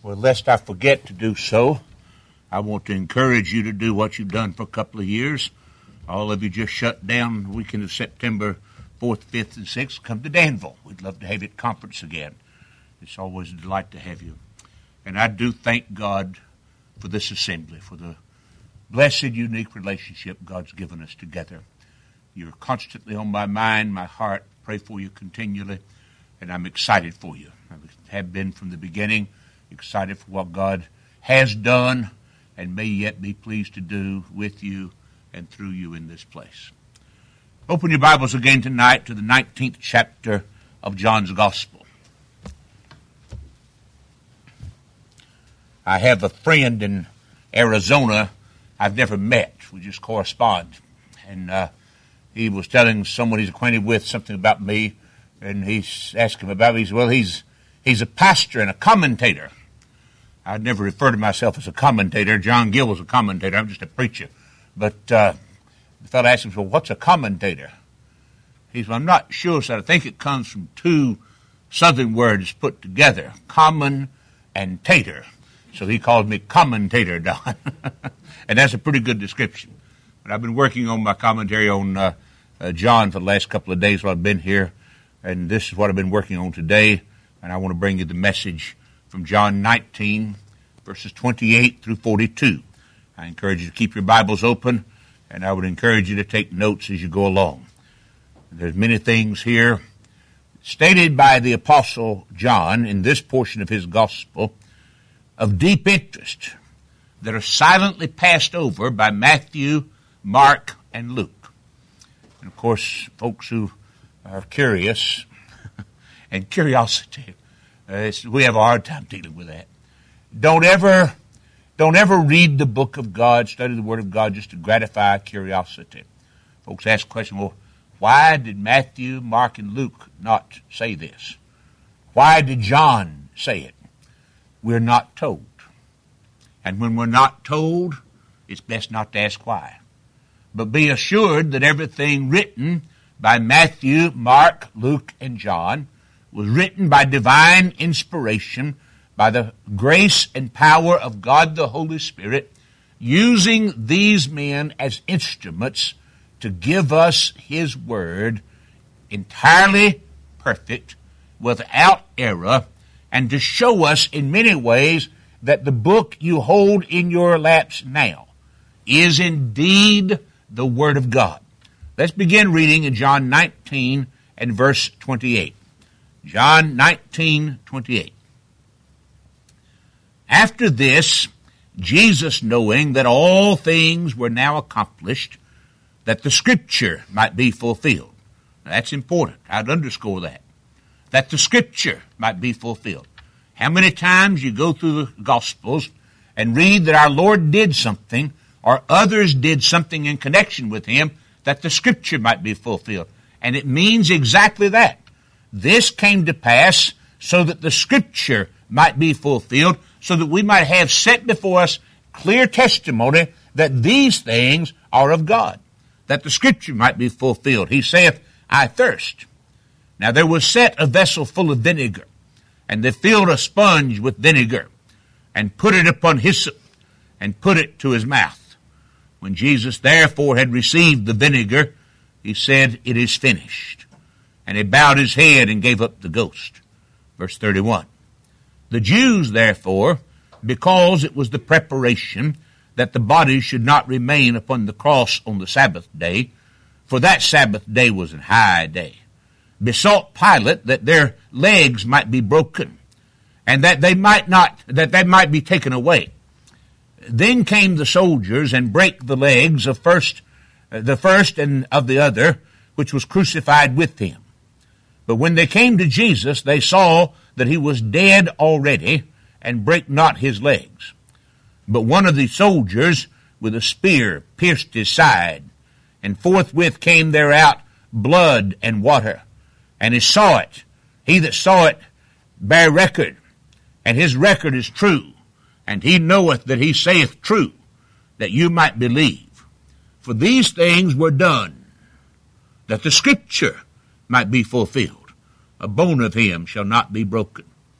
Well, lest I forget to do so, I want to encourage you to do what you've done for a couple of years. All of you just shut down the weekend of September 4th, 5th, and 6th. Come to Danville. We'd love to have you at conference again. It's always a delight to have you. And I do thank God for this assembly, for the blessed, unique relationship God's given us together. You're constantly on my mind, my heart. Pray for you continually, and I'm excited for you. I have been from the beginning, excited for what God has done and may yet be pleased to do with you and through you in this place. Open your Bibles again tonight to the 19th chapter of John's Gospel. I have a friend in Arizona I've never met. We just correspond. And he was telling someone he's acquainted with something about me, and he's asking about me. He said, well, he's a pastor and a commentator. I'd never refer to myself as a commentator. John Gill was a commentator. I'm just a preacher. But the fellow asked him, well, what's a commentator? He said, well, I'm not sure, so I think it comes from two southern words put together, common and tater. So he called me commentator, Don. And that's a pretty good description. But I've been working on my commentary on John for the last couple of days while I've been here. And this is what I've been working on today. And I want to bring you the message from John 19, verses 28 through 42. I encourage you to keep your Bibles open, and I would encourage you to take notes as you go along. There's many things here stated by the Apostle John in this portion of his gospel of deep interest that are silently passed over by Matthew, Mark, and Luke. And of course, folks who are curious, and curiosity, we have a hard time dealing with that. Don't ever read the book of God, study the Word of God just to gratify curiosity. Folks ask the question, well, why did Matthew, Mark, and Luke not say this? Why did John say it? We're not told. And when we're not told, it's best not to ask why. But be assured that everything written by Matthew, Mark, Luke, and John was written by divine inspiration, by the grace and power of God the Holy Spirit, using these men as instruments to give us His Word entirely perfect, without error, and to show us in many ways that the book you hold in your laps now is indeed the Word of God. Let's begin reading in John 19 and verse 28. John 19:28. After this, Jesus, knowing that all things were now accomplished, that the Scripture might be fulfilled. Now, that's important. I'd underscore that. That the Scripture might be fulfilled. How many times you go through the Gospels and read that our Lord did something or others did something in connection with Him that the Scripture might be fulfilled. And it means exactly that. This came to pass so that the Scripture might be fulfilled, so that we might have set before us clear testimony that these things are of God, that the Scripture might be fulfilled. He saith, I thirst. Now there was set a vessel full of vinegar, and they filled a sponge with vinegar, and put it upon hyssop, and put it to his mouth. When Jesus therefore had received the vinegar, he said, it is finished. And he bowed his head and gave up the ghost. Verse 31. The Jews, therefore, because it was the preparation that the body should not remain upon the cross on the Sabbath day, for that Sabbath day was an high day, besought Pilate that their legs might be broken, and that they might be taken away. Then came the soldiers and brake the legs of the first and of the other, which was crucified with him. But when they came to Jesus, they saw that he was dead already, and brake not his legs. But one of the soldiers with a spear pierced his side, and forthwith came there out blood and water. And he saw it. He that saw it bare record, and his record is true. And he knoweth that he saith true, that you might believe. For these things were done, that the Scripture might be fulfilled. A bone of him shall not be broken.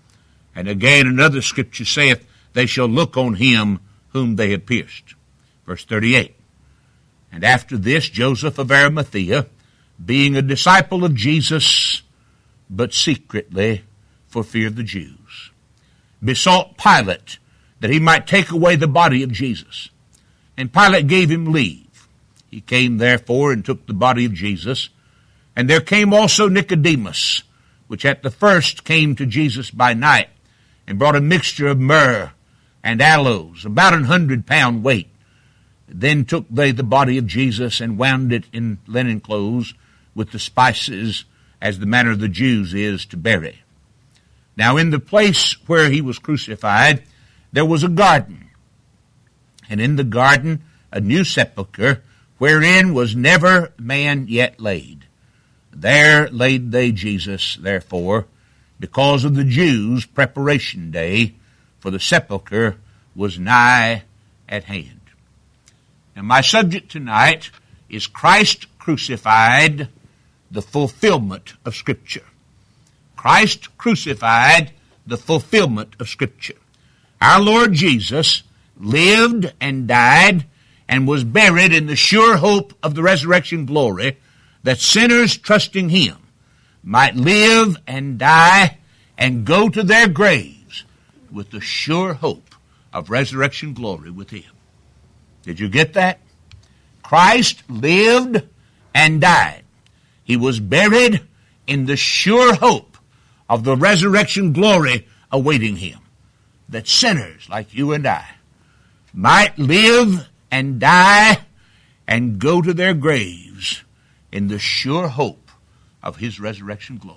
And again another scripture saith, they shall look on him whom they have pierced. Verse 38. And after this, Joseph of Arimathea, being a disciple of Jesus, but secretly for fear of the Jews, besought Pilate that he might take away the body of Jesus. And Pilate gave him leave. He came therefore and took the body of Jesus. And there came also Nicodemus, which at the first came to Jesus by night, and brought a mixture of myrrh and aloes, about 100 pound weight. Then took they the body of Jesus, and wound it in linen clothes with the spices, as the manner of the Jews is to bury. Now in the place where he was crucified, there was a garden, and in the garden a new sepulchre, wherein was never man yet laid. There laid they Jesus, therefore, because of the Jews' preparation day, for the sepulchre was nigh at hand. Now my subject tonight is Christ crucified, the fulfillment of Scripture. Christ crucified, the fulfillment of Scripture. Our Lord Jesus lived and died and was buried in the sure hope of the resurrection glory, that sinners trusting him might live and die and go to their graves with the sure hope of resurrection glory with him. Did you get that? Christ lived and died. He was buried in the sure hope of the resurrection glory awaiting him, that sinners like you and I might live and die and go to their graves in the sure hope of his resurrection glory.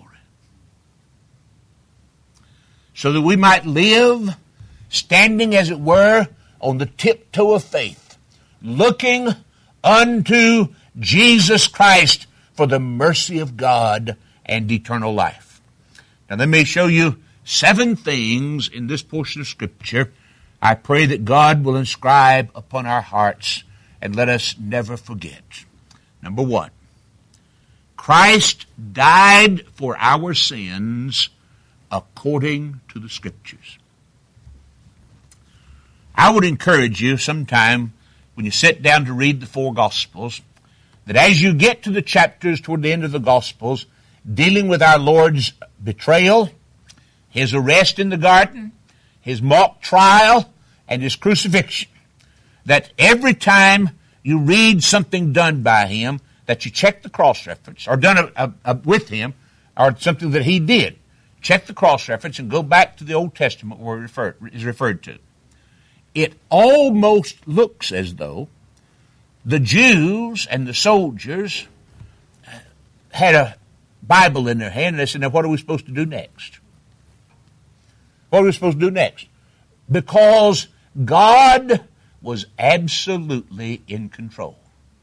So that we might live standing, as it were, on the tiptoe of faith, looking unto Jesus Christ for the mercy of God and eternal life. Now let me show you 7 things in this portion of Scripture I pray that God will inscribe upon our hearts and let us never forget. Number 1, Christ died for our sins according to the Scriptures. I would encourage you sometime when you sit down to read the 4 Gospels, that as you get to the chapters toward the end of the Gospels dealing with our Lord's betrayal, his arrest in the garden, his mock trial, and his crucifixion, that every time you read something done by him, that you check the cross-reference, or done with him, or something that he did. Check the cross-reference and go back to the Old Testament where it is referred to. It almost looks as though the Jews and the soldiers had a Bible in their hand, and they said, now what are we supposed to do next? What are we supposed to do next? Because God was absolutely in control.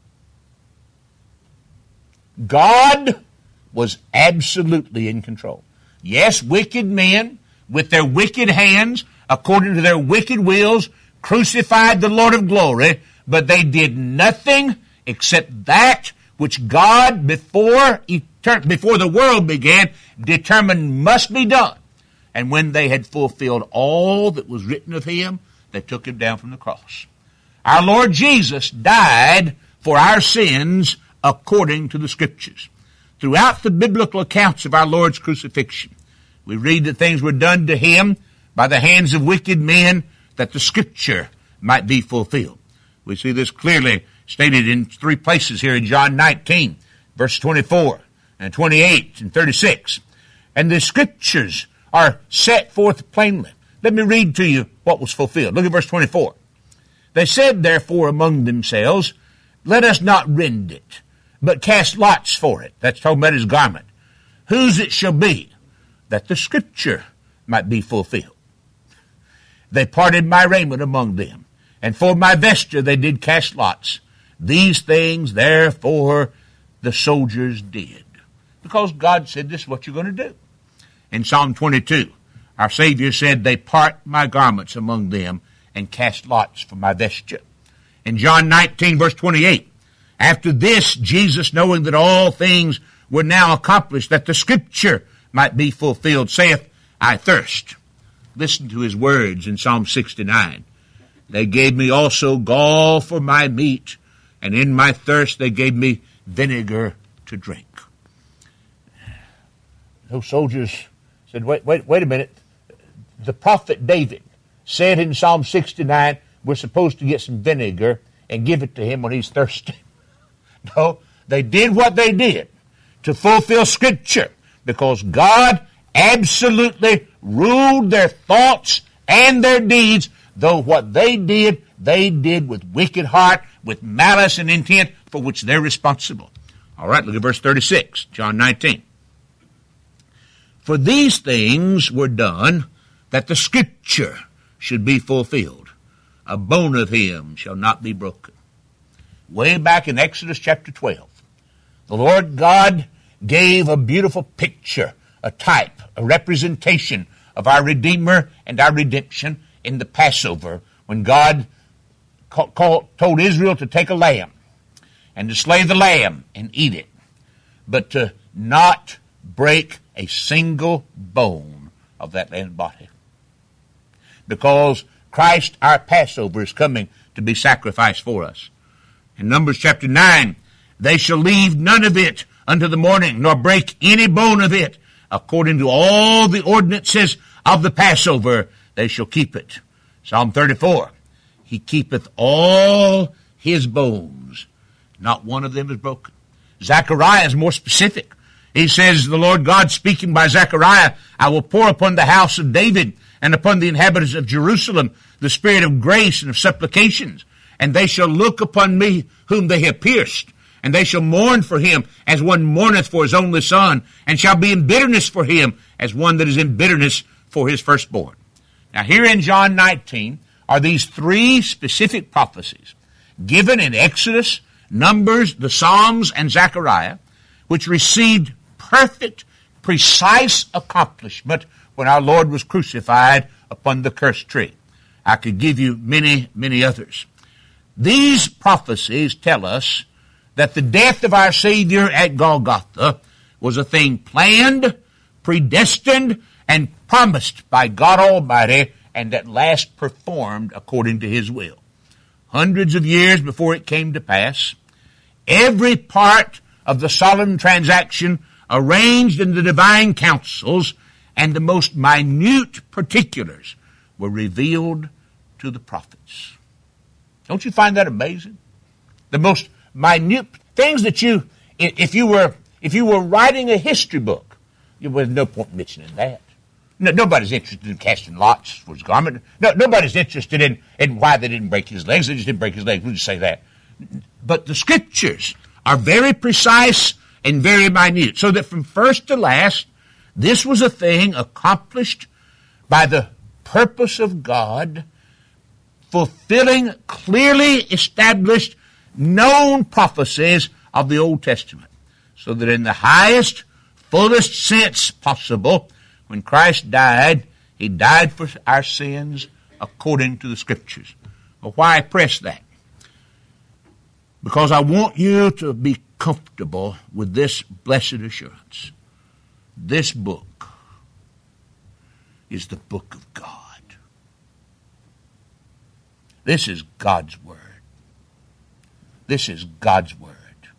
God was absolutely in control. Yes, wicked men with their wicked hands, according to their wicked wills, crucified the Lord of glory, but they did nothing except that which God, before the world began, determined must be done. And when they had fulfilled all that was written of him, they took him down from the cross. Our Lord Jesus died for our sins according to the Scriptures. Throughout the biblical accounts of our Lord's crucifixion, we read that things were done to him by the hands of wicked men, that the Scripture might be fulfilled. We see this clearly stated in 3 places here in John 19, verse 24 and 28 and 36. And the Scriptures are set forth plainly. Let me read to you what was fulfilled. Look at verse 24. They said therefore among themselves, let us not rend it, but cast lots for it. That's talking about his garment. Whose it shall be, that the Scripture might be fulfilled. They parted my raiment among them, and for my vesture they did cast lots. These things therefore the soldiers did, because God said this is what you're going to do. In Psalm 22, our Savior said, they part my garments among them and cast lots for my vesture. In John 19, verse 28, after this, Jesus, knowing that all things were now accomplished, that the Scripture might be fulfilled, saith, I thirst. Listen to his words in Psalm 69. They gave me also gall for my meat, and in my thirst they gave me vinegar to drink. Those soldiers said, wait a minute. The prophet David said in Psalm 69, we're supposed to get some vinegar and give it to him when he's thirsty. No, they did what they did to fulfill Scripture, because God absolutely ruled their thoughts and their deeds, though what they did with wicked heart, with malice and intent, for which they're responsible. All right, look at verse 36, John 19. For these things were done that the Scripture should be fulfilled. A bone of him shall not be broken. Way back in Exodus chapter 12, the Lord God gave a beautiful picture, a type, a representation of our Redeemer and our redemption in the Passover, when God told Israel to take a lamb and to slay the lamb and eat it, but to not break a single bone of that lamb's body. Because Christ, our Passover, is coming to be sacrificed for us. In Numbers chapter 9, they shall leave none of it unto the morning, nor break any bone of it. According to all the ordinances of the Passover, they shall keep it. Psalm 34, he keepeth all his bones. Not one of them is broken. Zechariah is more specific. He says, the Lord God speaking by Zechariah, I will pour upon the house of David and upon the inhabitants of Jerusalem the spirit of grace and of supplications. And they shall look upon me whom they have pierced. And they shall mourn for him as one mourneth for his only son, and shall be in bitterness for him as one that is in bitterness for his firstborn. Now here in John 19 are these three specific prophecies given in Exodus, Numbers, the Psalms, and Zechariah, which received perfect, precise accomplishment when our Lord was crucified upon the cursed tree. I could give you many, many others. These prophecies tell us that the death of our Savior at Golgotha was a thing planned, predestined, and promised by God Almighty, and at last performed according to His will. Hundreds of years before it came to pass, every part of the solemn transaction arranged in the divine councils, and the most minute particulars were revealed to the prophets. Don't you find that amazing? The most minute things that if you were writing a history book, there was no point mentioning that. No, nobody's interested in casting lots for his garment. No, nobody's interested in why they didn't break his legs. They just didn't break his legs. We'll just say that. But the Scriptures are very precise and very minute, so that from first to last, this was a thing accomplished by the purpose of God, fulfilling clearly established, known prophecies of the Old Testament, so that in the highest, fullest sense possible, when Christ died, He died for our sins according to the Scriptures. Well, why press that? Because I want you to be comfortable with this blessed assurance. This book is the book of God. This is God's Word. This is God's Word.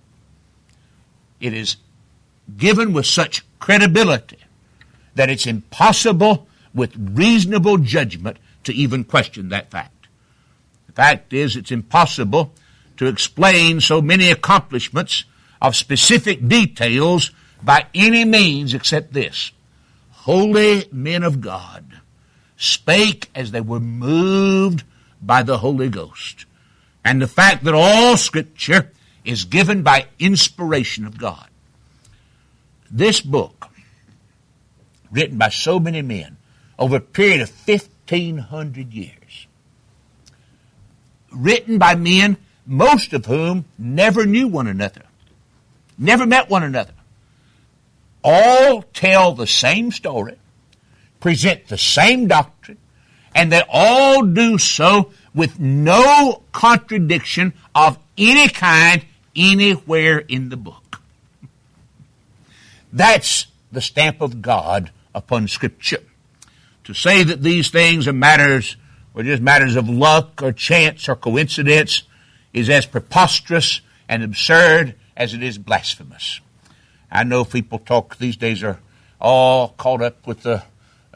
It is given with such credibility that it's impossible with reasonable judgment to even question that fact. The fact is, it's impossible to explain so many accomplishments of specific details by any means except this. Holy men of God spake as they were moved by the Holy Ghost. And the fact that all Scripture is given by inspiration of God. This book, written by so many men over a period of 1,500 years, written by men, most of whom never knew one another, never met one another, all tell the same story, present the same doctrine, and they all do so with no contradiction of any kind anywhere in the book. That's the stamp of God upon Scripture. To say that these things are matters, or just matters of luck or chance or coincidence, is as preposterous and absurd as it is blasphemous. I know people talk these days are all caught up with the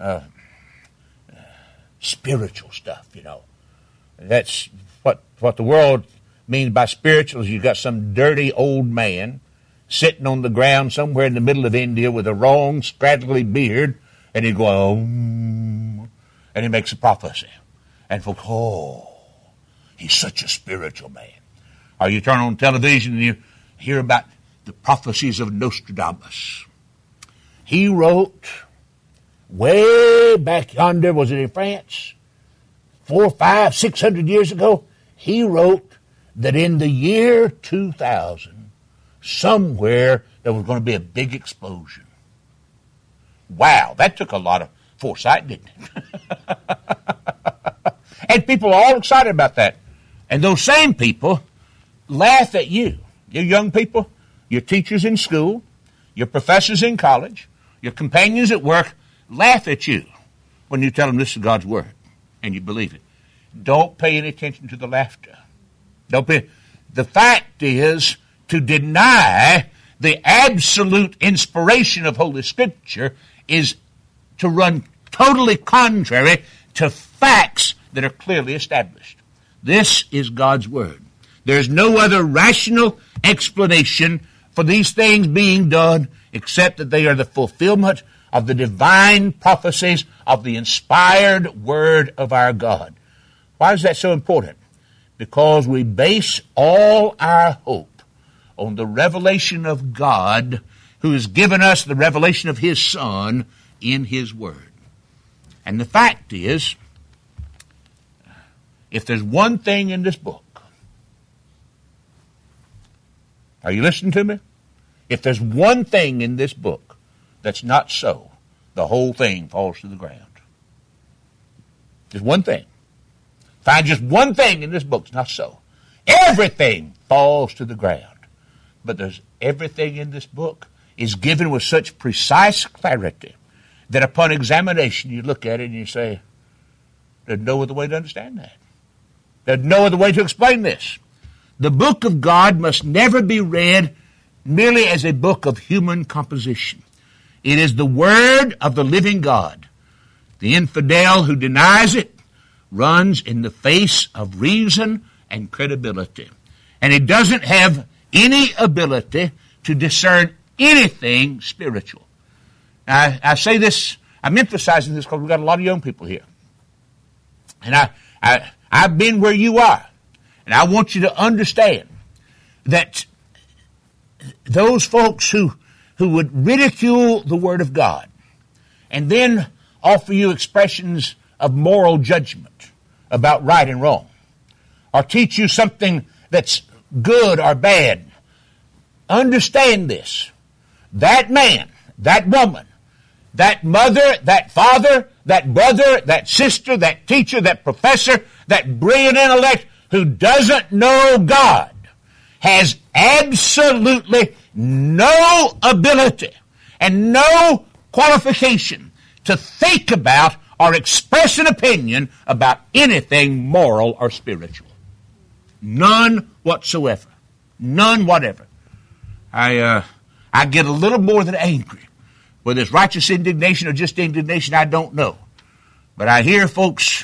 spiritual stuff, you know. That's what the world means by spiritual is you've got some dirty old man sitting on the ground somewhere in the middle of India with a long, straggly beard, and he goes, oh, and he makes a prophecy. And folks, oh, he's such a spiritual man. Or you turn on television and you hear about the prophecies of Nostradamus. He wrote way back yonder, was it in France? 400, 500, 600 years ago, he wrote that in the year 2000, somewhere there was going to be a big explosion. Wow, that took a lot of foresight, didn't it? And people are all excited about that. And those same people laugh at you. You young people, your teachers in school, your professors in college, your companions at work, laugh at you when you tell them this is God's Word and you believe it. Don't pay any attention to the laughter. The fact is, to deny the absolute inspiration of Holy Scripture is to run totally contrary to facts that are clearly established. This is God's Word. There's no other rational explanation for these things being done except that they are the fulfillment of the divine prophecies of the inspired Word of our God. Why is that so important? Because we base all our hope on the revelation of God, who has given us the revelation of His Son in His Word. And the fact is, if there's one thing in this book, are you listening to me? If there's one thing in this book that's not so, the whole thing falls to the ground. Just one thing. Find just one thing in this book that's not so. Everything falls to the ground. But there's everything in this book is given with such precise clarity that upon examination you look at it and you say, there's no other way to understand that. There's no other way to explain this. The book of God must never be read merely as a book of human composition. It is the Word of the living God. The infidel who denies it runs in the face of reason and credibility. And he doesn't have any ability to discern anything spiritual. Now, I say this, I'm emphasizing this because we've got a lot of young people here. And I've been where you are. And I want you to understand that those folks who would ridicule the Word of God and then offer you expressions of moral judgment about right and wrong, or teach you something that's good or bad, understand this. That man, that woman, that mother, that father, that brother, that sister, that teacher, that professor, that brilliant intellect who doesn't know God has absolutely no ability and no qualification to think about or express an opinion about anything moral or spiritual. None whatsoever. None whatever. I get a little more than angry. Whether it's righteous indignation or just indignation, I don't know. But I hear folks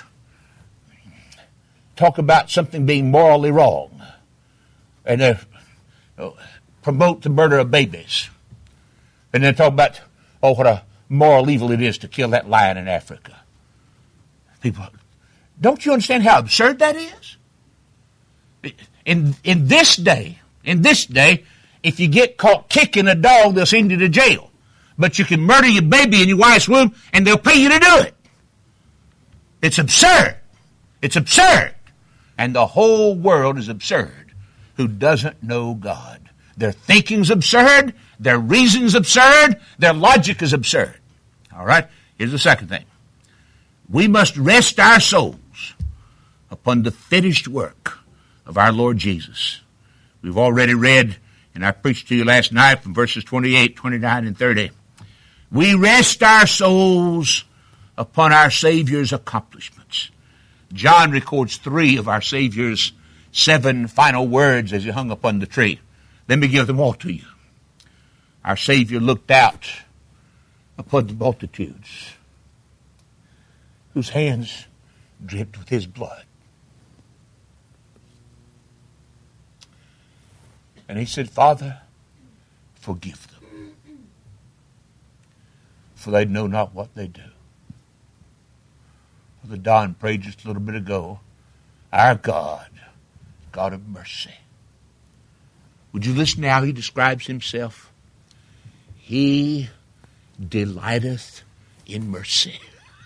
talk about something being morally wrong. And they promote the murder of babies. And then talk about, what a moral evil it is to kill that lion in Africa. People, don't you understand how absurd that is? In this day, if you get caught kicking a dog, they'll send you to jail. But you can murder your baby in your wife's womb, and they'll pay you to do it. It's absurd. It's absurd. And the whole world is absurd who doesn't know God. Their thinking's absurd. Their reason's absurd. Their logic is absurd. All right? Here's the second thing. We must rest our souls upon the finished work of our Lord Jesus. We've already read, and I preached to you last night from verses 28, 29, and 30. We rest our souls upon our Savior's accomplishments. John records 3 of our Savior's 7 final words as he hung upon the tree. Let me give them all to you. Our Savior looked out upon the multitudes whose hands dripped with his blood. And he said, Father, forgive them, for they know not what they do. Brother Don prayed just a little bit ago, our God, God of mercy. Would you listen to how he describes himself? He delighteth in mercy.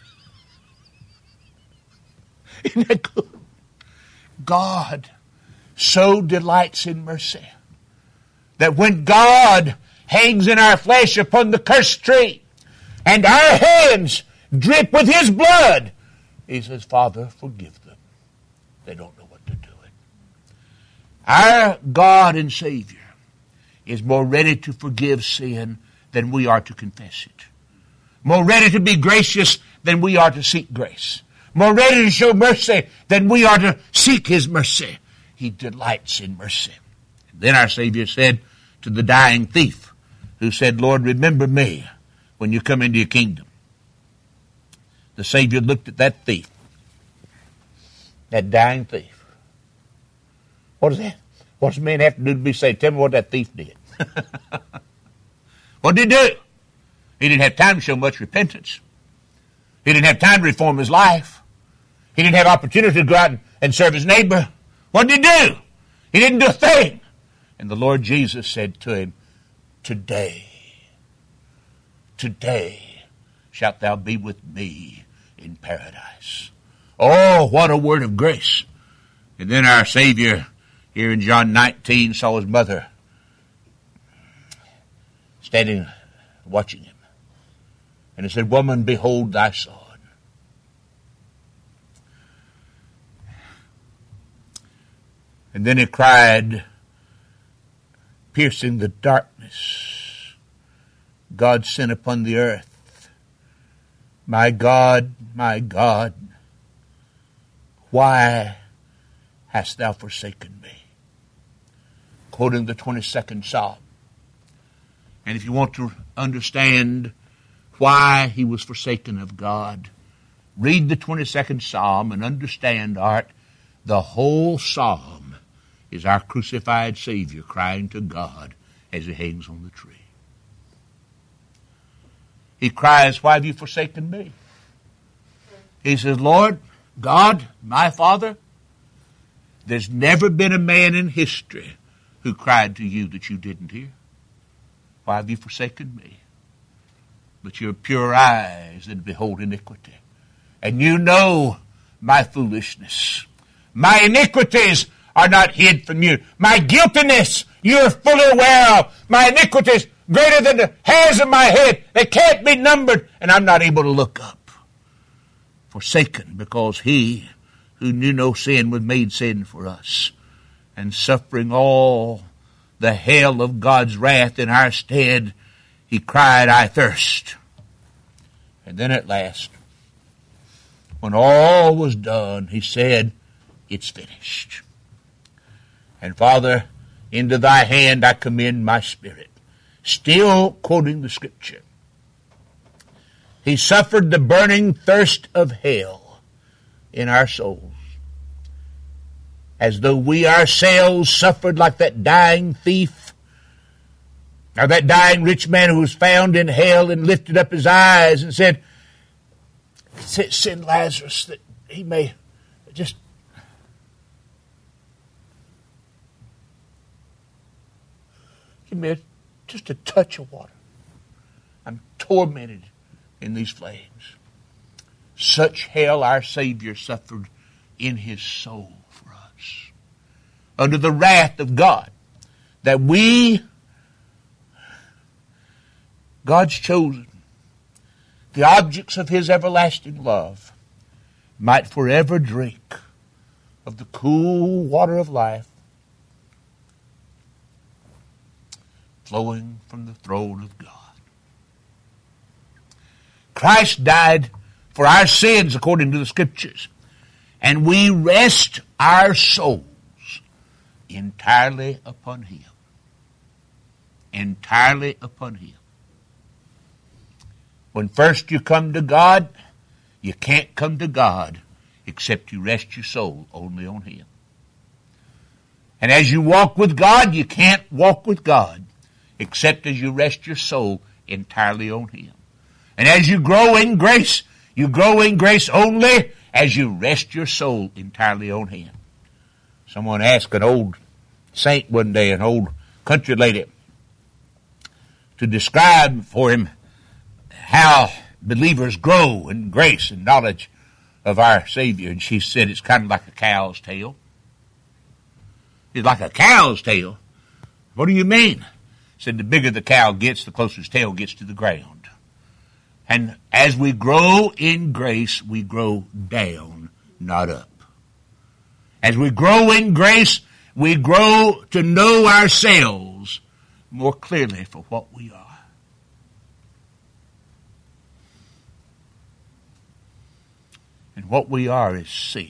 Isn't that good? God so delights in mercy that when God hangs in our flesh upon the cursed tree and our hands drip with his blood, he says, Father, forgive them. They don't know what they're doing. Our God and Savior is more ready to forgive sin than we are to confess it. More ready to be gracious than we are to seek grace. More ready to show mercy than we are to seek his mercy. He delights in mercy. And then our Savior said to the dying thief who said, Lord, remember me when you come into your kingdom. The Savior looked at that thief, that dying thief. What is that? What does a man have to do to be saved? Tell me what that thief did. What did he do? He didn't have time to show much repentance. He didn't have time to reform his life. He didn't have opportunity to go out and serve his neighbor. What did he do? He didn't do a thing. And the Lord Jesus said to him, Today shalt thou be with me in paradise. Oh, what a word of grace. And then our Savior, here in John 19, saw his mother standing watching him. And he said, Woman, behold thy son. And then he cried, piercing the darkness, God sent upon the earth, my God, why hast thou forsaken me? Quoting the 22nd Psalm. And if you want to understand why he was forsaken of God, read the 22nd Psalm and understand, Art, the whole Psalm is our crucified Savior crying to God as he hangs on the tree. He cries, why have you forsaken me? He says, Lord, God, my Father, there's never been a man in history who cried to you that you didn't hear. Why have you forsaken me? But your pure eyes that behold iniquity. And you know my foolishness. My iniquities are not hid from you. My guiltiness you are fully aware of. My iniquities greater than the hairs of my head. They can't be numbered, and I'm not able to look up. Forsaken because he who knew no sin was made sin for us, and suffering all the hell of God's wrath in our stead, he cried, I thirst. And then at last, when all was done, he said, it's finished. And Father, into thy hand I commend my spirit. Still quoting the scripture. He suffered the burning thirst of hell in our souls, as though we ourselves suffered like that dying thief, or that dying rich man who was found in hell and lifted up his eyes and said, send Lazarus that he may just give me just a touch of water. I'm tormented in these flames. Such hell our Savior suffered in his soul for us, under the wrath of God, that we, God's chosen, the objects of his everlasting love, might forever drink of the cool water of life flowing from the throne of God. Christ died for our sins according to the Scriptures. And we rest our souls entirely upon Him. Entirely upon Him. When first you come to God, you can't come to God except you rest your soul only on Him. And as you walk with God, you can't walk with God except as you rest your soul entirely on Him. And as you grow in grace, you grow in grace only as you rest your soul entirely on Him. Someone asked an old saint one day, an old country lady, to describe for him how believers grow in grace and knowledge of our Savior. And she said it's kind of like a cow's tail. It's like a cow's tail. What do you mean? Said the bigger the cow gets, the closer its tail gets to the ground. And as we grow in grace, we grow down, not up. As we grow in grace, we grow to know ourselves more clearly for what we are. And what we are is sin.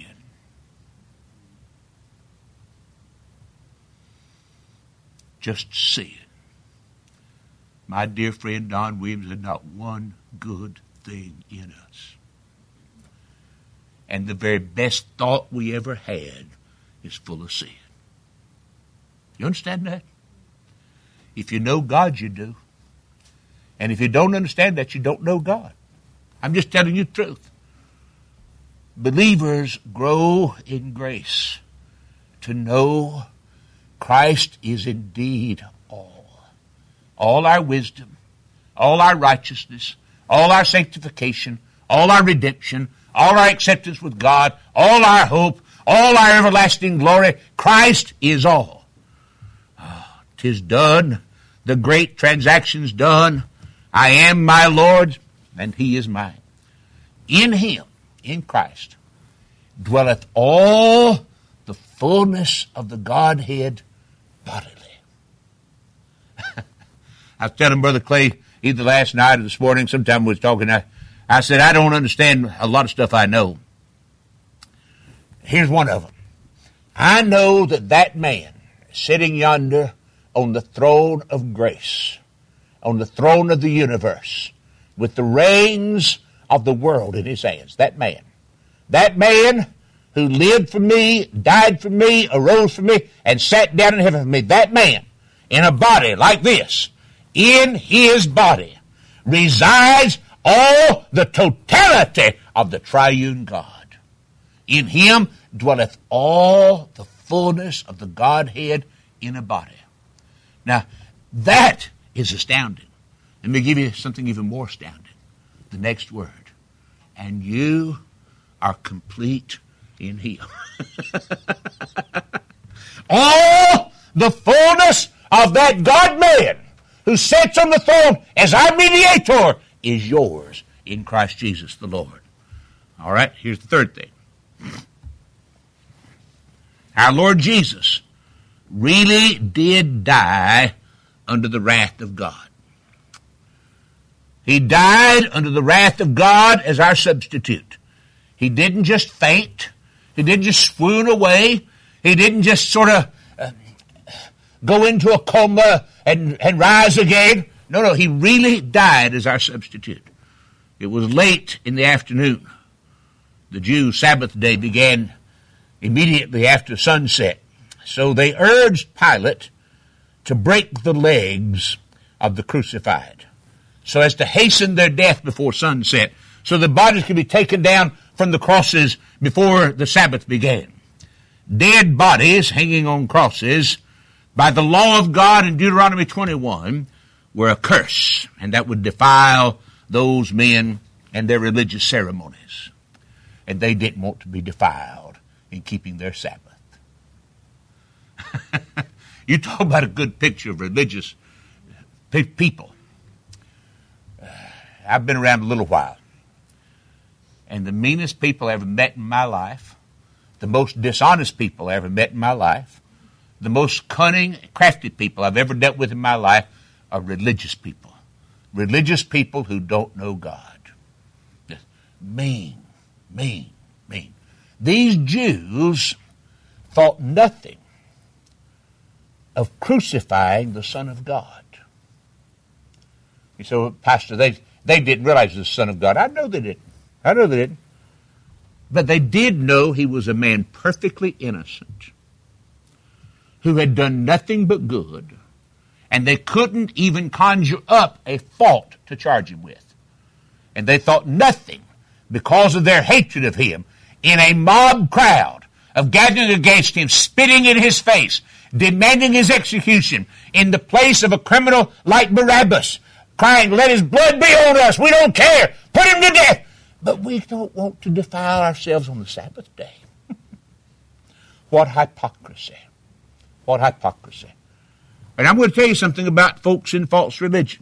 Just sin. My dear friend Don Williams, there's not one good thing in us. And the very best thought we ever had is full of sin. You understand that? If you know God, you do. And if you don't understand that, you don't know God. I'm just telling you the truth. Believers grow in grace to know Christ is indeed all. All our wisdom, all our righteousness, all our sanctification, all our redemption, all our acceptance with God, all our hope, all our everlasting glory. Christ is all. 'Tis done. The great transaction's done. I am my Lord's, and He is mine. In Him, in Christ, dwelleth all the fullness of the Godhead bodily. I was telling Brother Clay either last night or this morning, sometime we was talking, I said, I don't understand a lot of stuff I know. Here's one of them. I know that man sitting yonder on the throne of grace, on the throne of the universe, with the reins of the world in His hands, that man who lived for me, died for me, arose for me, and sat down in heaven for me, that man in a body like this, in His body resides all the totality of the triune God. In Him dwelleth all the fullness of the Godhead in a body. Now, that is astounding. Let me give you something even more astounding. The next word. And you are complete in Him. All the fullness of that God-man who sits on the throne as our mediator is yours in Christ Jesus the Lord. All right, here's the third thing. Our Lord Jesus really did die under the wrath of God. He died under the wrath of God as our substitute. He didn't just faint. He didn't just swoon away. He didn't just sort of go into a coma and rise again. No, He really died as our substitute. It was late in the afternoon. The Jews' Sabbath day began immediately after sunset. So they urged Pilate to break the legs of the crucified so as to hasten their death before sunset, so the bodies could be taken down from the crosses before the Sabbath began. Dead bodies hanging on crosses by the law of God in Deuteronomy 21 were a curse, and that would defile those men and their religious ceremonies. And they didn't want to be defiled in keeping their Sabbath. You talk about a good picture of religious people. I've been around a little while. And the meanest people I ever met in my life, the most dishonest people I ever met in my life, the most cunning, crafty people I've ever dealt with in my life are religious people. Religious people who don't know God. mean, mean, mean. These Jews thought nothing of crucifying the Son of God. You say, well, Pastor, they didn't realize he was the Son of God. I know they didn't. But they did know he was a man perfectly innocent, who had done nothing but good, and they couldn't even conjure up a fault to charge him with. And they thought nothing, because of their hatred of him, in a mob crowd of gathering against him, spitting in his face, demanding his execution in the place of a criminal like Barabbas, crying, let his blood be on us, we don't care, put him to death. But we don't want to defile ourselves on the Sabbath day. What hypocrisy. What hypocrisy. And I'm going to tell you something about folks in false religion.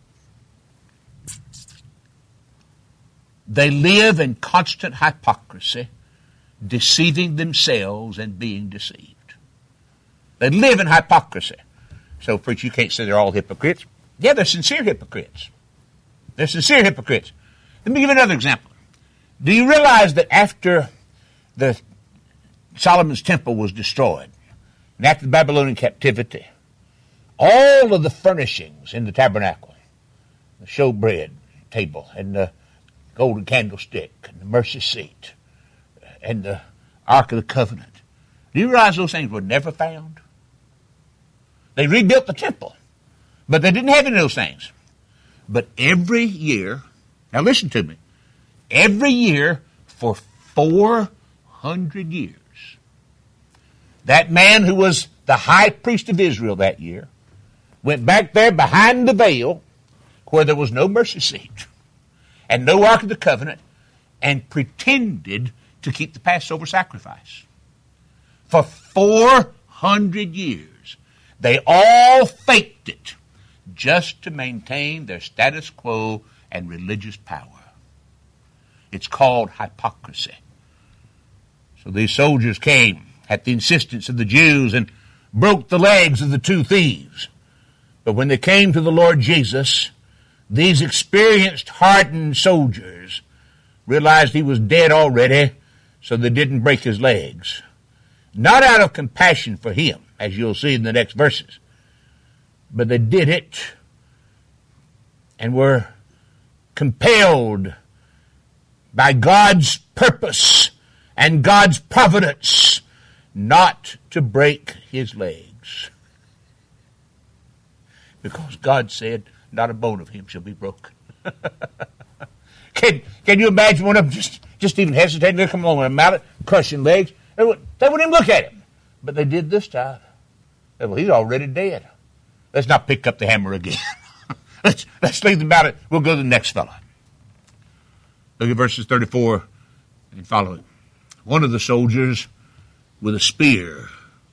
They live in constant hypocrisy, deceiving themselves and being deceived. They live in hypocrisy. So, preacher, you can't say they're all hypocrites. Yeah, they're sincere hypocrites. They're sincere hypocrites. Let me give you another example. Do you realize that after Solomon's temple was destroyed, and after the Babylonian captivity, all of the furnishings in the tabernacle, the showbread table, and the golden candlestick, and the mercy seat, and the Ark of the Covenant, do you realize those things were never found? They rebuilt the temple, but they didn't have any of those things. But every year, now listen to me, every year for 400 years, that man who was the high priest of Israel that year went back there behind the veil where there was no mercy seat and no Ark of the Covenant and pretended to keep the Passover sacrifice. For 400 years, they all faked it just to maintain their status quo and religious power. It's called hypocrisy. So these soldiers came at the insistence of the Jews and broke the legs of the two thieves. But when they came to the Lord Jesus, these experienced, hardened soldiers realized he was dead already, so they didn't break his legs. Not out of compassion for him, as you'll see in the next verses, but they did it and were compelled by God's purpose and God's providence not to break his legs. Because God said, not a bone of him shall be broken. Can you imagine one of them just even hesitating to come along with a mallet, crushing legs? They wouldn't even look at him. But they did this time. Well, he's already dead. Let's not pick up the hammer again. let's leave the mallet. We'll go to the next fellow. Look at verses 34 and following. One of the soldiers with a spear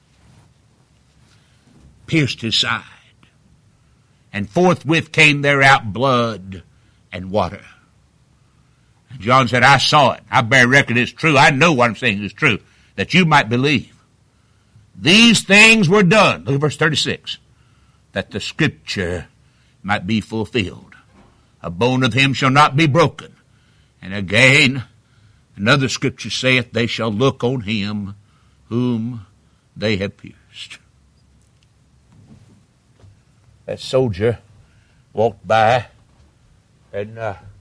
pierced his side, and forthwith came there out blood and water. And John said, I saw it. I bear record it's true. I know what I'm saying is true, that you might believe. These things were done, look at verse 36, that the scripture might be fulfilled. A bone of him shall not be broken. And again, another scripture saith, they shall look on him whom they have pierced. That soldier walked by and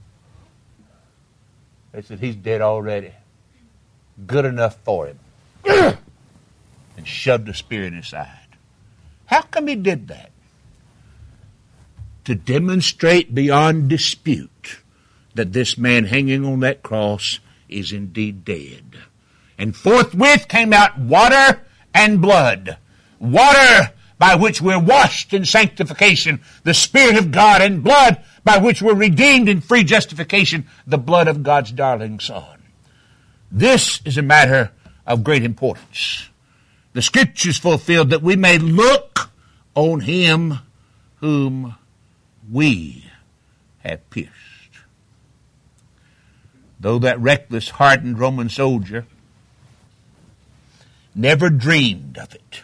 they said, he's dead already. Good enough for him. And shoved a spear in his side. How come he did that? To demonstrate beyond dispute that this man hanging on that cross is indeed dead. And forthwith came out water and blood. Water by which we're washed in sanctification, the Spirit of God, and blood by which we're redeemed in free justification, the blood of God's darling Son. This is a matter of great importance. The Scriptures fulfilled that we may look on him whom we have pierced. Though that reckless, hardened Roman soldier never dreamed of it.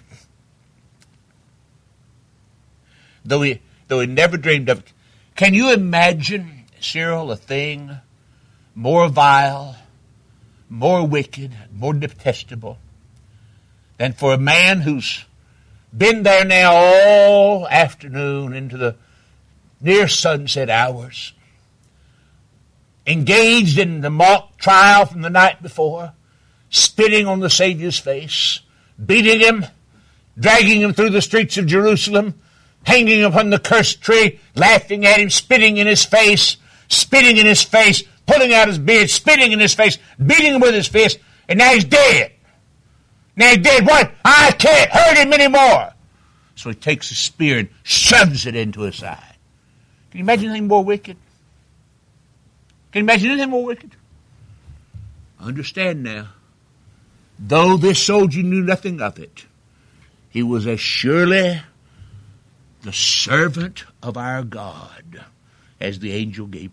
Though he never dreamed of it. Can you imagine, Cyril, a thing more vile, more wicked, more detestable than for a man who's been there now all afternoon into the near sunset hours, engaged in the mock trial from the night before, spitting on the Savior's face, beating him, dragging him through the streets of Jerusalem, hanging upon the cursed tree, laughing at him, spitting in his face, pulling out his beard, spitting in his face, beating him with his fist, and now he's dead. Now he's dead. What? I can't hurt him anymore. So he takes a spear and shoves it into his side. Can you imagine anything more wicked? Can you imagine anything more wicked? Understand now, though this soldier knew nothing of it, he was as surely the servant of our God as the angel Gabriel.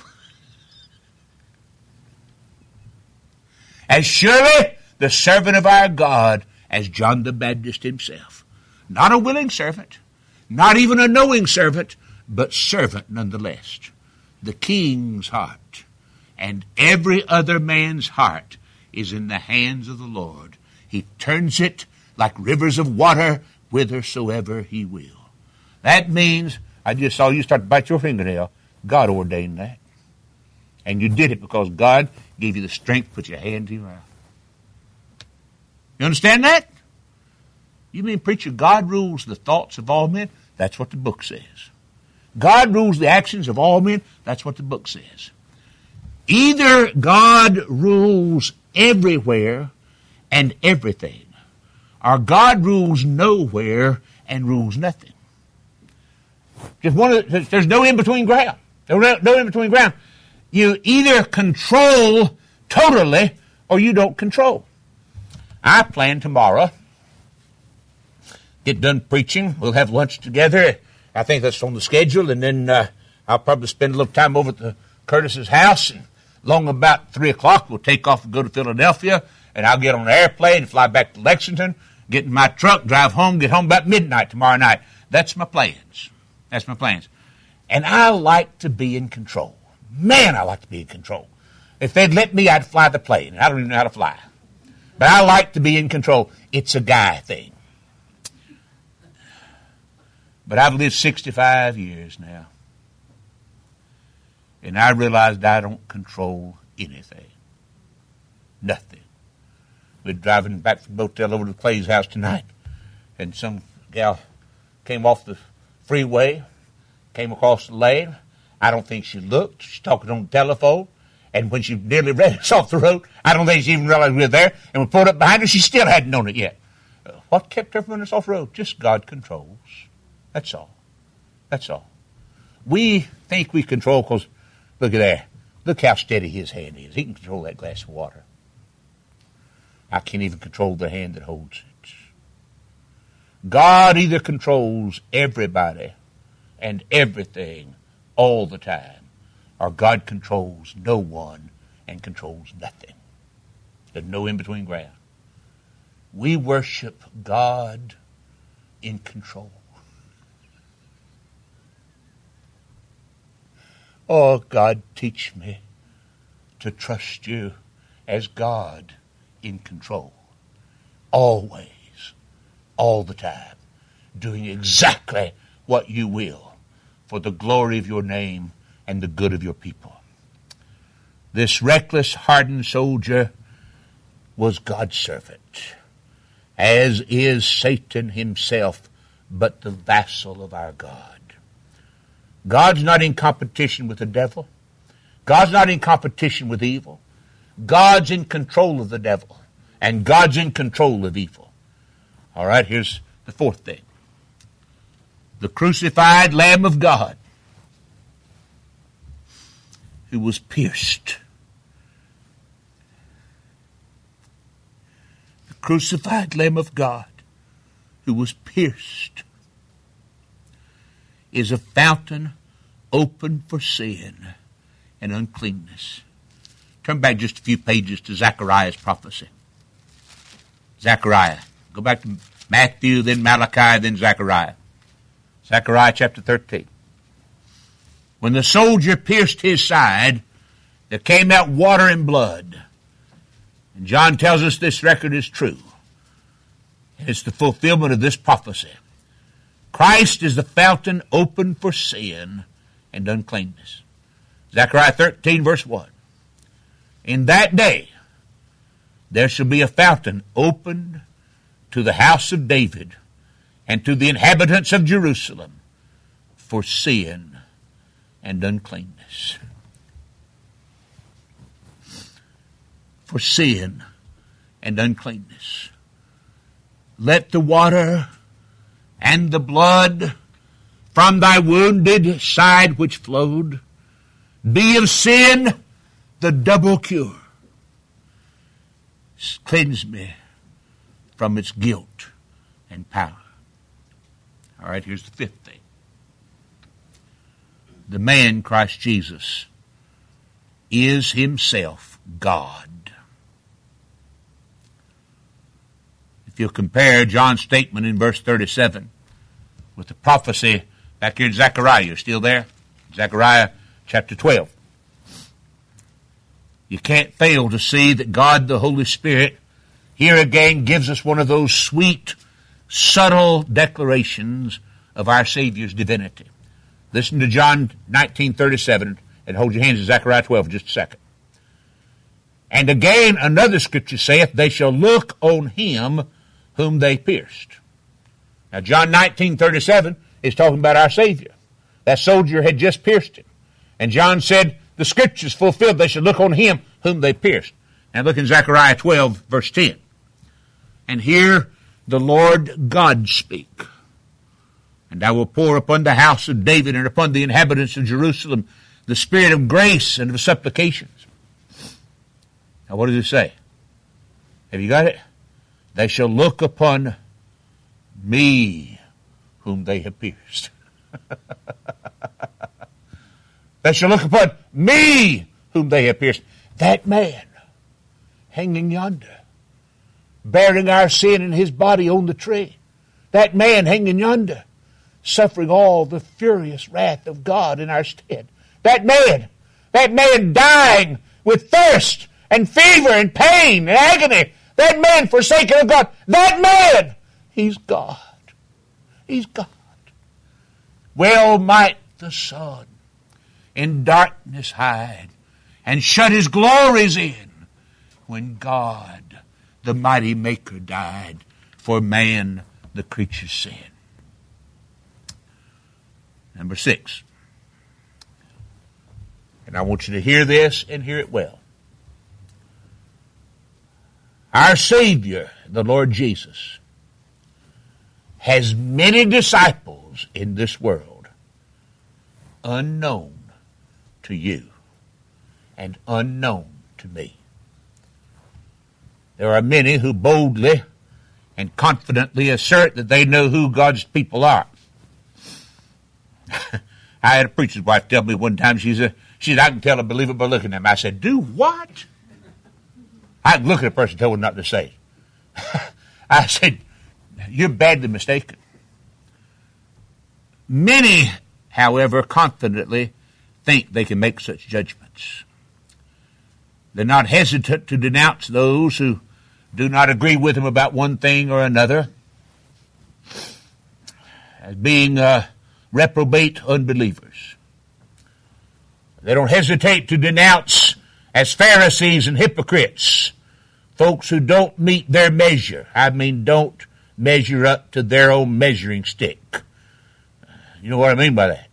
As surely the servant of our God as John the Baptist himself. Not a willing servant, not even a knowing servant, but servant nonetheless. The king's heart and every other man's heart is in the hands of the Lord. He turns it like rivers of water whithersoever he will. That means, I just saw you start to bite your fingernail. God ordained that. And you did it because God gave you the strength to put your hand to your mouth. You understand that? You mean, preacher, God rules the thoughts of all men? That's what the book says. God rules the actions of all men? That's what the book says. Either God rules everywhere and everything, or God rules nowhere and rules nothing. There's no in-between ground. There's no in-between ground. You either control totally or you don't control. I plan tomorrow, get done preaching, we'll have lunch together. I think that's on the schedule, and then I'll probably spend a little time over at the Curtis's house, and long about 3 o'clock we'll take off and go to Philadelphia, and I'll get on an airplane and fly back to Lexington, get in my truck, drive home, get home about midnight tomorrow night. That's my plans. That's my plans. And I like to be in control. Man, I like to be in control. If they'd let me, I'd fly the plane. I don't even know how to fly. But I like to be in control. It's a guy thing. But I've lived 65 years now. And I realized I don't control anything. Nothing. We're driving back from the motel over to Clay's house tonight. And some gal came off the freeway, came across the lane. I don't think she looked. She's talking on the telephone. And when she nearly ran us off the road, I don't think she even realized we were there. And we pulled up behind her. She still hadn't known it yet. What kept her from running us off the road? Just God controls. That's all. That's all. We think we control because, look at there. Look how steady his hand is. He can control that glass of water. I can't even control the hand that holds it. God either controls everybody and everything all the time, or God controls no one and controls nothing. There's no in-between ground. We worship God in control. Oh, God, teach me to trust you as God in control. Always, all the time, doing exactly what you will for the glory of your name and the good of your people. This reckless, hardened soldier was God's servant, as is Satan himself, but the vassal of our God. God's not in competition with the devil. God's not in competition with evil. God's in control of the devil, and God's in control of evil. All right, here's the fourth thing. The crucified Lamb of God, who was pierced. The crucified Lamb of God, who was pierced, is a fountain open for sin and uncleanness. Turn back just a few pages to Zechariah's prophecy. Zechariah. Go back to Matthew, then Malachi, then Zechariah. Zechariah chapter 13. When the soldier pierced his side, There came out water and blood. And John tells us this record is true. And it's the fulfillment of this prophecy. Christ is the fountain open for sin and uncleanness. Zechariah 13, verse 1. In that day, there shall be a fountain opened to the house of David and to the inhabitants of Jerusalem for sin and uncleanness. For sin and uncleanness. Let the water and the blood from thy wounded side which flowed be of sin the double cure. Cleanse me from its guilt and power. All right, here's the fifth thing. The man, Christ Jesus, is himself God. If you'll compare John's statement in verse 37 with the prophecy back here in Zechariah, you're still there? Zechariah chapter 12. You can't fail to see that God the Holy Spirit here again gives us one of those sweet, subtle declarations of our Savior's divinity. Listen to John 19:37 and hold your hands to Zechariah 12 for just a second. And again another scripture saith, they shall look on him whom they pierced. Now John 19:37 is talking about our Savior. That soldier had just pierced him. And John said, the scriptures fulfilled, they shall look on him whom they pierced. Now look in Zechariah 12, verse 10. And hear the Lord God speak. And I will pour upon the house of David and upon the inhabitants of Jerusalem the spirit of grace and of supplications. Now what does it say? Have you got it? They shall look upon me whom they have pierced. They shall look upon me whom they have pierced. That man hanging yonder, bearing our sin in his body on the tree. That man hanging yonder, suffering all the furious wrath of God in our stead. That man dying with thirst and fever and pain and agony. That man forsaken of God. That man, he's God. He's God. Well might the sun in darkness hide and shut his glories in when God, the mighty Maker, died for man, the creature's sin. Number 6. And I want you to hear this and hear it well. Our Savior, the Lord Jesus, has many disciples in this world unknown to you and unknown to me. There are many who boldly and confidently assert that they know who God's people are. I had a preacher's wife tell me one time, she said, I can tell a believer by looking at him. I said, do what? I can look at a person and tell them not to say it. I said, you're badly mistaken. Many, however, confidently think they can make such judgments. They're not hesitant to denounce those who do not agree with them about one thing or another as being reprobate unbelievers. They don't hesitate to denounce as Pharisees and hypocrites folks who don't meet their measure. I mean, don't measure up to their own measuring stick. You know what I mean by that?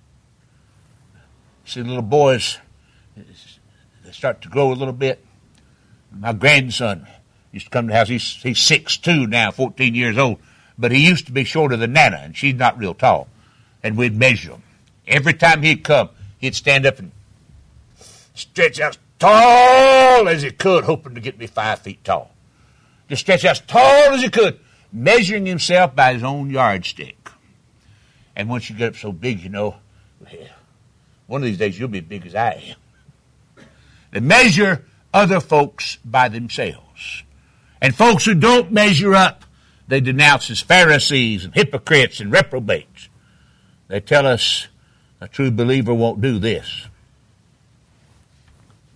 See, little boys, they start to grow a little bit. My grandson used to come to the house. He's 6'2" now, 14 years old. But he used to be shorter than Nana, and she's not real tall. And we'd measure him. Every time he'd come, he'd stand up and stretch out as tall as he could, hoping to get me 5 feet tall. Just stretch out as tall as he could, measuring himself by his own yardstick. And once you get up so big, you know, one of these days you'll be as big as I am. They measure other folks by themselves. And folks who don't measure up, they denounce as Pharisees and hypocrites and reprobates. They tell us a true believer won't do this.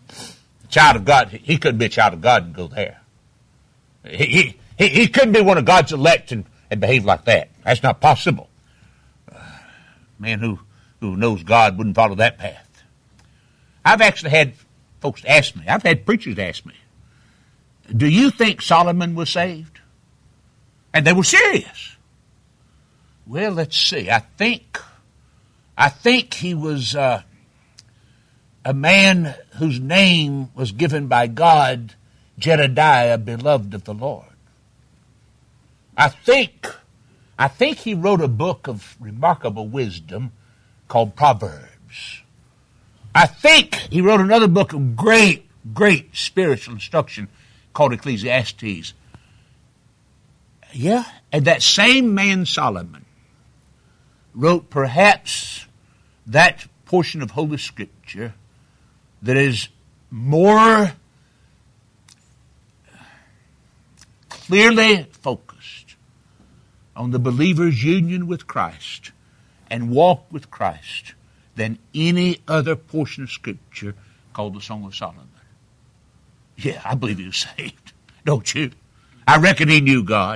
child of God, he couldn't be a child of God and go there. He couldn't be one of God's elect and behave like that. That's not possible. Man who knows God wouldn't follow that path. I've actually had folks ask me, I've had preachers ask me, do you think Solomon was saved? And they were serious. Well, let's see. I think he was a man whose name was given by God, Jedediah, beloved of the Lord. I think he wrote a book of remarkable wisdom called Proverbs. I think he wrote another book of great, great spiritual instruction called Ecclesiastes. Yeah, and that same man Solomon wrote perhaps that portion of Holy Scripture that is more clearly focused on the believer's union with Christ and walk with Christ than any other portion of Scripture called the Song of Solomon. Yeah, I believe he was saved. Don't you? I reckon he knew God.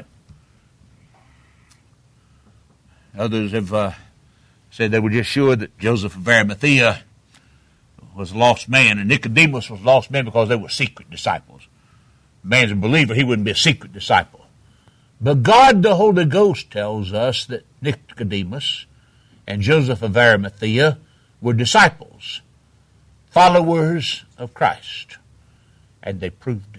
Others have said they were just sure that Joseph of Arimathea was a lost man, and Nicodemus was a lost man because they were secret disciples. A man's a believer, he wouldn't be a secret disciple. But God, the Holy Ghost, tells us that Nicodemus and Joseph of Arimathea were disciples, followers of Christ, and they proved it.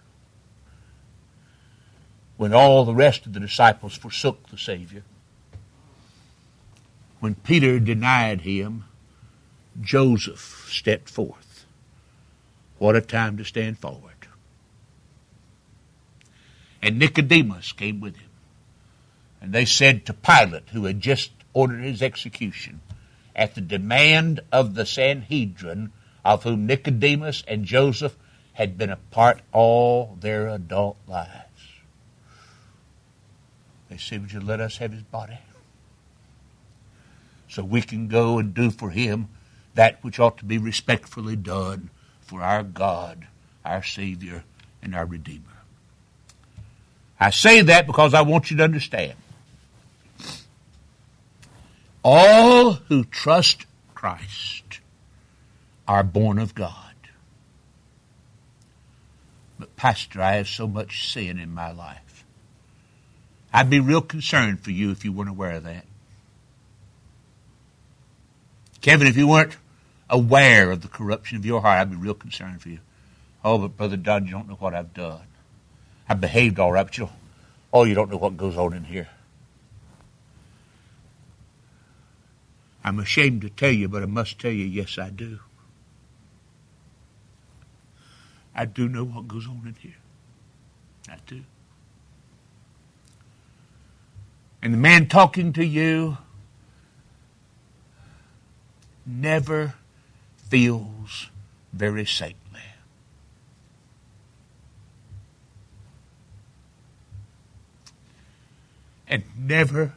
When all the rest of the disciples forsook the Savior, when Peter denied him, Joseph stepped forth. What a time to stand forward. And Nicodemus came with him. And they said to Pilate, who had just ordered his execution, at the demand of the Sanhedrin, of whom Nicodemus and Joseph had been a part all their adult lives. They said, would you let us have his body? So we can go and do for him that which ought to be respectfully done for our God, our Savior, and our Redeemer. I say that because I want you to understand. All who trust Christ are born of God. But Pastor, I have so much sin in my life. I'd be real concerned for you if you weren't aware of that. Kevin, if you weren't aware of the corruption of your heart, I'd be real concerned for you. Oh, but Brother Don, you don't know what I've done. I behaved all right, but you don't know what goes on in here. I'm ashamed to tell you, but I must tell you, yes, I do. I do know what goes on in here. I do. And the man talking to you never feels very saintly. And never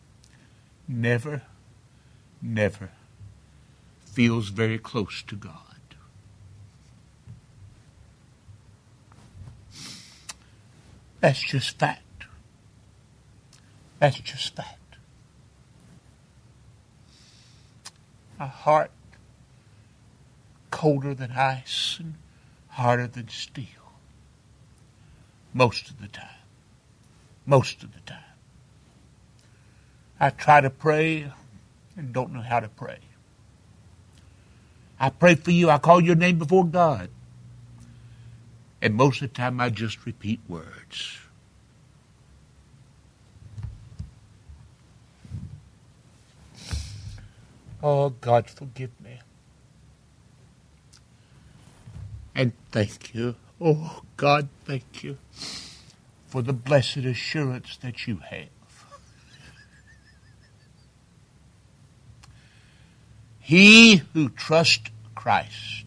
feels very close to God. That's just fact. That's just fact. A heart colder than ice and harder than steel. Most of the time. Most of the time. I try to pray and don't know how to pray. I pray for you. I call your name before God. And most of the time I just repeat words. Oh, God, forgive me. And thank you. Oh, God, thank you for the blessed assurance that you have. He who trusts Christ,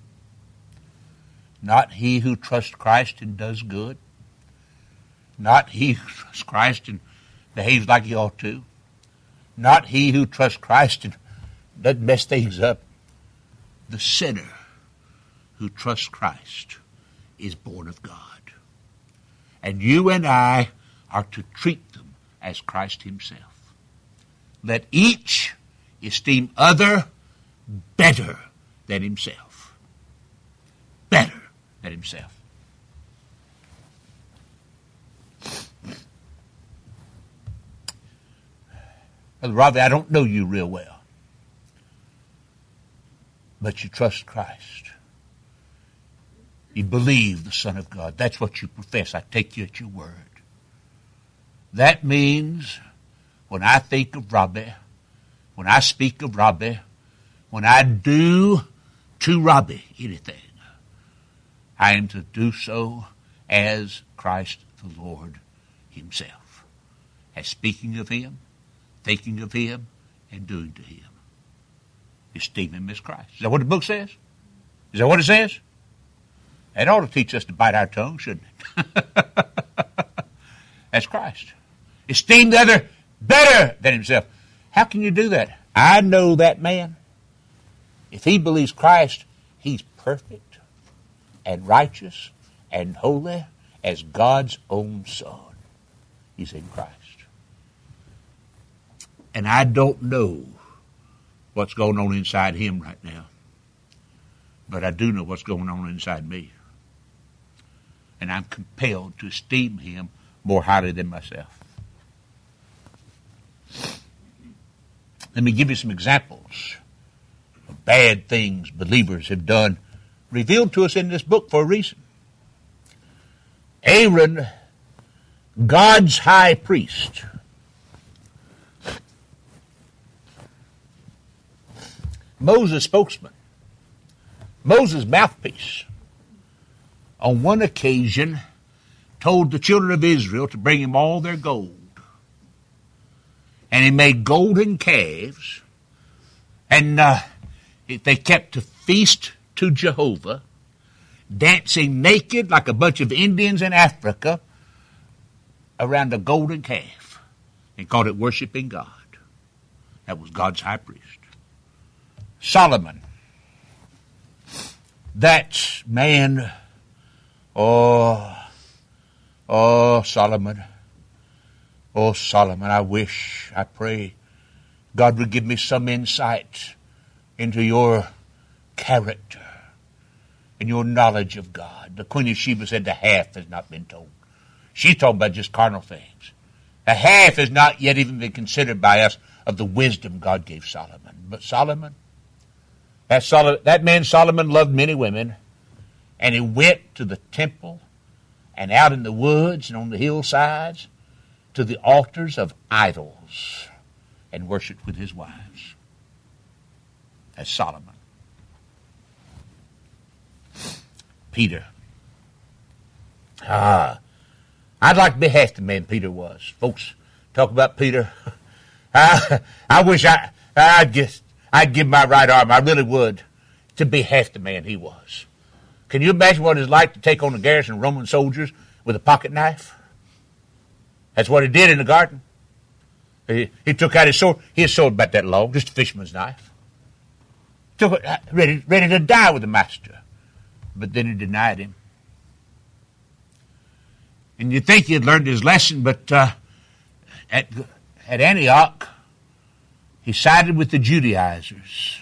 not he who trusts Christ and does good, not he who trusts Christ and behaves like he ought to, not he who trusts Christ and doesn't mess things up. The sinner who trusts Christ is born of God. And you and I are to treat them as Christ himself. Let each esteem other better than himself. Better than himself. Brother Robbie, I don't know you real well, but you trust Christ. You believe the Son of God. That's what you profess. I take you at your word. That means when I think of Robbie, when I speak of Robbie, when I do to Robbie anything, I am to do so as Christ the Lord himself, as speaking of him, thinking of him, and doing to him. Esteem him as Christ. Is that what the book says? Is that what it says? That ought to teach us to bite our tongue, shouldn't it? As Christ. Esteem the other better than himself. How can you do that? I know that man. If he believes Christ, he's perfect and righteous and holy as God's own Son. He's in Christ. And I don't know what's going on inside him right now. But I do know what's going on inside me. And I'm compelled to esteem him more highly than myself. Let me give you some examples of bad things believers have done, revealed to us in this book for a reason. Aaron, God's high priest, Moses' spokesman, Moses' mouthpiece, on one occasion told the children of Israel to bring him all their gold. And he made golden calves, and they kept a feast to Jehovah, dancing naked like a bunch of Indians in Africa around a golden calf, and called it worshiping God. That was God's high priest. Solomon, that man, Solomon, I pray God would give me some insight into your character and your knowledge of God. The Queen of Sheba said the half has not been told. She's talking about just carnal things. The half has not yet even been considered by us of the wisdom God gave Solomon. But Solomon, that man Solomon loved many women, and he went to the temple and out in the woods and on the hillsides to the altars of idols and worshiped with his wives. That's Solomon. Peter. I'd like to be half the man Peter was. Folks talk about Peter. I wish I'd give my right arm, I really would, to be half the man he was. Can you imagine what it's like to take on a garrison of Roman soldiers with a pocket knife? That's what he did in the garden. He took out his sword. His sword about that long, just a fisherman's knife. Took it, ready to die with the master. But then he denied him. And you'd think he had learned his lesson, but at Antioch, he sided with the Judaizers.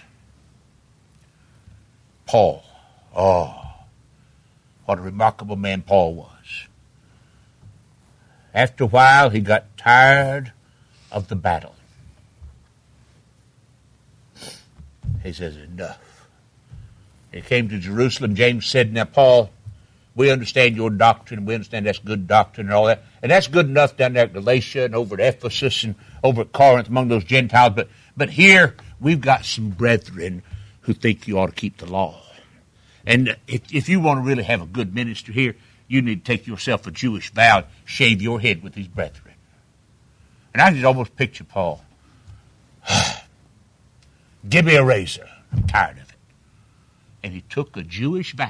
Paul. What a remarkable man Paul was. After a while, he got tired of the battle. He says, enough. He came to Jerusalem. James said, now, Paul, we understand your doctrine. We understand that's good doctrine and all that. And that's good enough down there at Galatia and over at Ephesus and over at Corinth among those Gentiles. But here, we've got some brethren who think you ought to keep the law. And if you want to really have a good ministry here, you need to take yourself a Jewish vow, shave your head with these brethren. And I just almost picture Paul. Give me a razor. I'm tired of it. And he took a Jewish vow.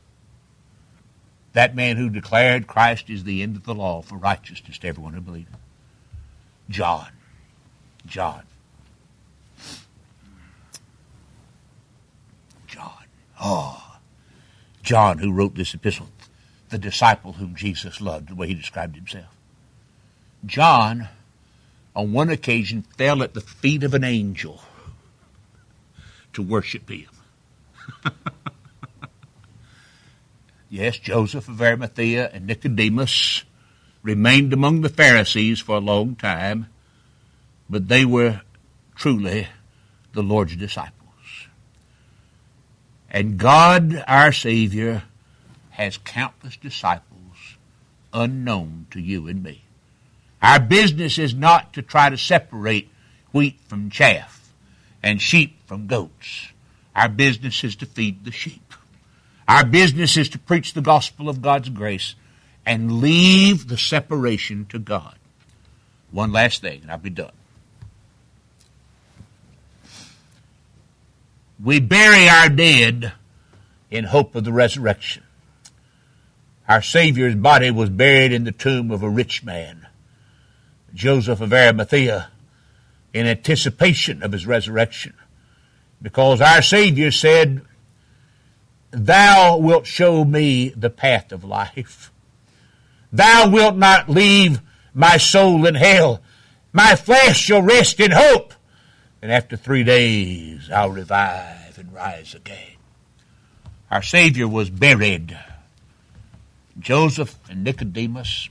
That man who declared Christ is the end of the law for righteousness to everyone who believes. John. John who wrote this epistle, the disciple whom Jesus loved, the way he described himself. John, on one occasion, fell at the feet of an angel to worship him. Yes, Joseph of Arimathea and Nicodemus remained among the Pharisees for a long time, but they were truly the Lord's disciples. And God, our Savior, has countless disciples unknown to you and me. Our business is not to try to separate wheat from chaff and sheep from goats. Our business is to feed the sheep. Our business is to preach the gospel of God's grace and leave the separation to God. One last thing, and I'll be done. We bury our dead in hope of the resurrection. Our Savior's body was buried in the tomb of a rich man, Joseph of Arimathea, in anticipation of his resurrection. Because our Savior said, "Thou wilt show me the path of life. Thou wilt not leave my soul in hell. My flesh shall rest in hope. And after 3 days I'll revive and rise again." Our Savior was buried. Joseph and Nicodemus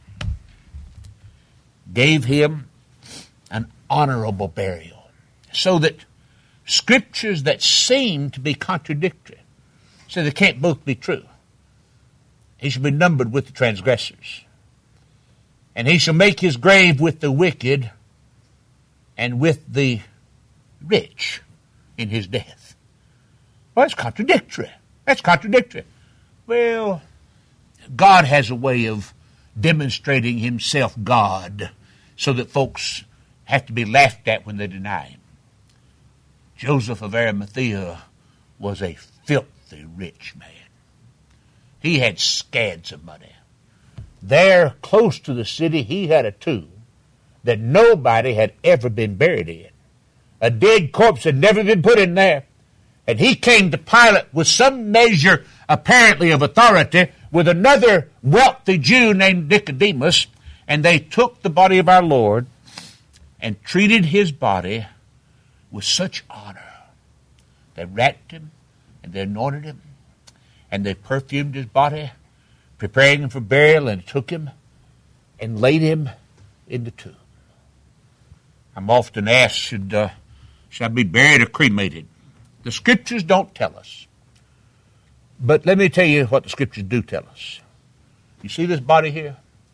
gave him an honorable burial, so that scriptures that seem to be contradictory, so they can't both be true. He shall be numbered with the transgressors, and he shall make his grave with the wicked and with the rich in his death. Well, that's contradictory. That's contradictory. Well, God has a way of demonstrating himself God so that folks have to be laughed at when they deny him. Joseph of Arimathea was a filthy rich man. He had scads of money. There, close to the city, he had a tomb that nobody had ever been buried in. A dead corpse had never been put in there. And he came to Pilate with some measure, apparently, of authority with another wealthy Jew named Nicodemus, and they took the body of our Lord and treated his body with such honor. They wrapped him, and they anointed him, and they perfumed his body, preparing him for burial, and took him and laid him in the tomb. I'm often asked, should I be buried or cremated? The Scriptures don't tell us. But let me tell you what the Scriptures do tell us. You see this body here?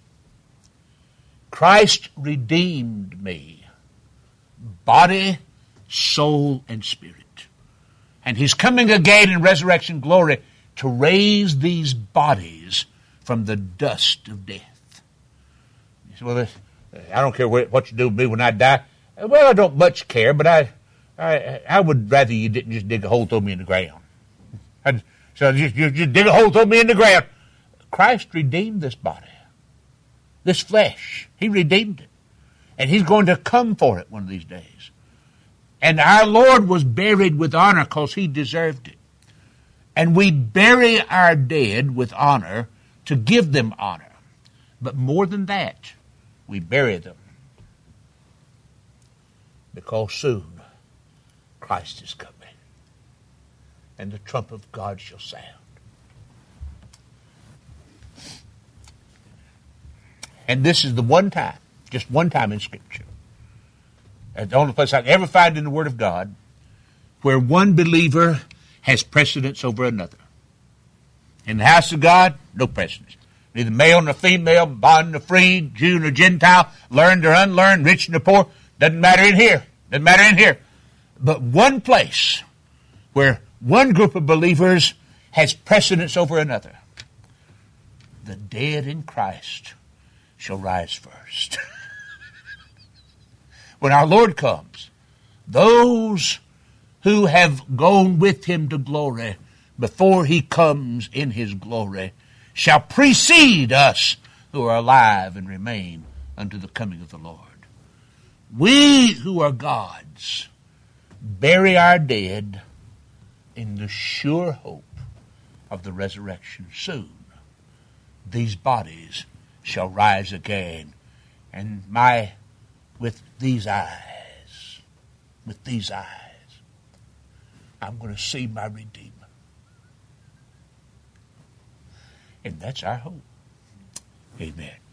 Christ redeemed me, body, soul, and spirit. And he's coming again in resurrection glory to raise these bodies from the dust of death. You say, well, I don't care what you do with me when I die. Well, I don't much care, but I would rather you didn't just dig a hole, throw me in the ground. So just dig a hole, throw me in the ground. Christ redeemed this body, this flesh. He redeemed it. And he's going to come for it one of these days. And our Lord was buried with honor because he deserved it. And we bury our dead with honor to give them honor. But more than that, we bury them because soon Christ is coming, and the trump of God shall sound. And this is the one time, just one time in Scripture, and the only place I can ever find in the Word of God, where one believer has precedence over another. In the house of God, no precedence. Neither male nor female, bond nor free, Jew nor Gentile, learned or unlearned, rich nor poor. Doesn't matter in here. Doesn't matter in here. But one place where one group of believers has precedence over another. The dead in Christ shall rise first. When our Lord comes, those who have gone with him to glory before he comes in his glory shall precede us who are alive and remain unto the coming of the Lord. We who are God's bury our dead in the sure hope of the resurrection. Soon these bodies shall rise again, and with these eyes, I'm going to see my Redeemer. And that's our hope. Amen.